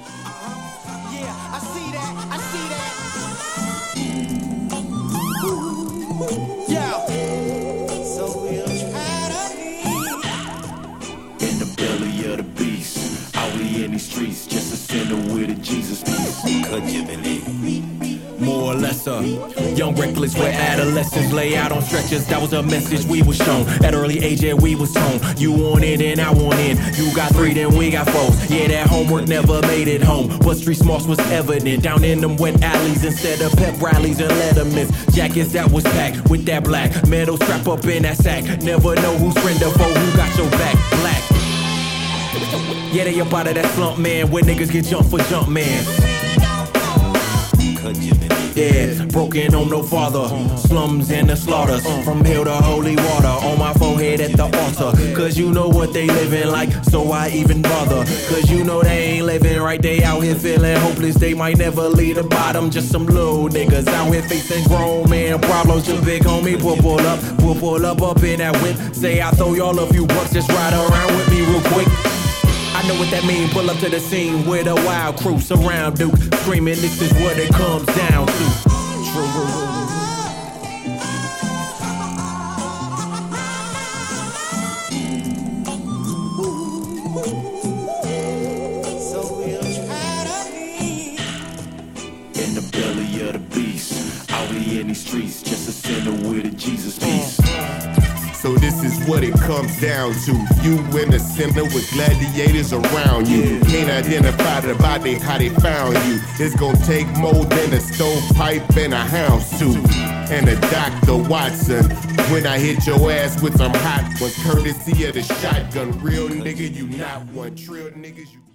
Yeah, I see that. Yeah. So we'll try to be in the belly of the beast. Out we in these streets, just a sinner with a Jesus piece. Could you believe? More or less young reckless where adolescents lay out on stretchers. That was a message we was shown at early age, yeah, we was told. You want it and I want in. You got 3, then we got 4. Yeah, that homework never made it home, but street smarts was evident down in them wet alleys instead of pep rallies and lettermans. Jackets that was packed with that black metal strap up in that sack. Never know who's friend or foe, who got your back. Black. Yeah, they up out of that slump, man, where niggas get jumped for jump, man. Yeah, broken home, no father. Slums and the slaughters. From hell to holy water on my forehead at the altar. Cause you know what they living like, so I even bother. Cause you know they ain't living right, they out here feeling hopeless. They might never leave the bottom. Just some little niggas out here facing grown man problems. Your big homie, pull up in that whip. Say I throw y'all a few bucks, just ride around with me real quick. I know what that mean, pull up to the scene with a wild crew. Surround Duke, screaming this is what it comes down to. True. So we'll try to be in the belly of the beast. Out we in these streets, just a sinner with a Jesus piece. So this is what it comes down to. You in the center with gladiators around you. Can't identify the body, how they found you. It's gonna take more than a stovepipe and a houndstooth and a Dr. Watson. When I hit your ass with some hot ones, courtesy of the shotgun. Real nigga, you not one. Trill niggas, you